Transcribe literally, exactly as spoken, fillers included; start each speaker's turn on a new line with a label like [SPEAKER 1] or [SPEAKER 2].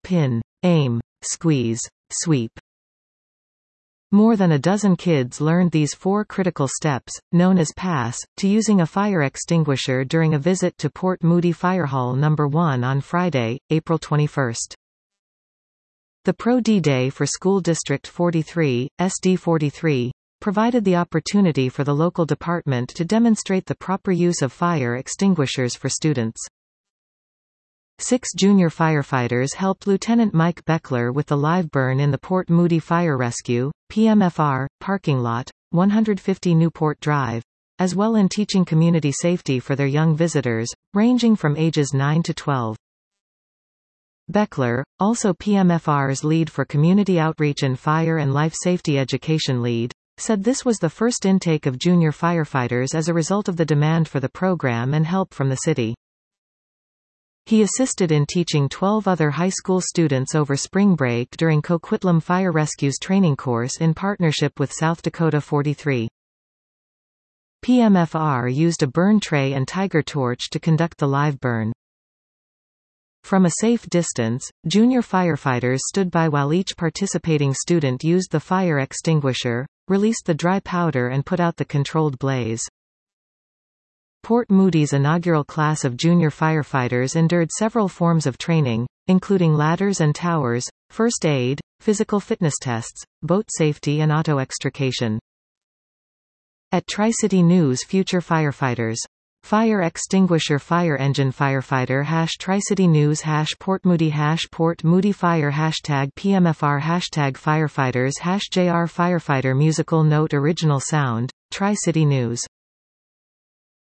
[SPEAKER 1] pin, aim, squeeze, sweep. More than a dozen kids learned these four critical steps, known as PASS, to using a fire extinguisher during a visit to Port Moody Fire Hall number one on Friday, April twenty-first. The Pro D Day for School District forty-three, S D forty-three, provided the opportunity for the local department to demonstrate the proper use of fire extinguishers for students. Six junior firefighters helped Lieutenant Mike Beckler with the live burn in the Port Moody Fire Rescue, P M F R, parking lot, one hundred fifty Newport Drive, as well in teaching community safety for their young visitors, ranging from ages nine to twelve. Beckler, also P M F R's lead for Community Outreach and Fire and Life Safety Education lead, said this was the first intake of junior firefighters as a result of the demand for the program and help from the city. He assisted in teaching twelve other high school students over spring break during Coquitlam Fire Rescue's training course in partnership with South Dakota forty-three. P M F R used a burn tray and tiger torch to conduct the live burn. From a safe distance, junior firefighters stood by while each participating student used the fire extinguisher, released the dry powder and put out the controlled blaze. Port Moody's inaugural class of junior firefighters endured several forms of training, including ladders and towers, first aid, physical fitness tests, boat safety and auto extrication. At Tri-City News Future Firefighters. Fire extinguisher fire engine firefighter hash Tri-City News hash Port Moody hash Port Moody Fire hashtag P M F R hashtag firefighters hash J R Firefighter musical note original sound, Tri-City News.